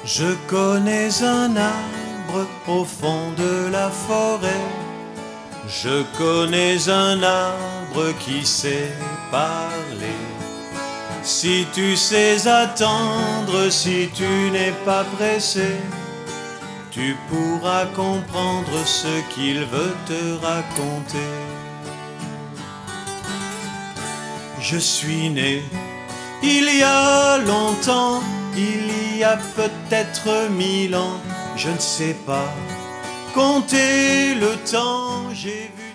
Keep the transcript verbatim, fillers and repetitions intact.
Je connais un arbre au fond de la forêt. Je connais un arbre qui sait parler. Si tu sais attendre, si tu n'es pas pressé, tu pourras comprendre ce qu'il veut te raconter. Je suis né il y a longtemps, il y a peut-être mille ans, je ne sais pas compter le temps, j'ai vu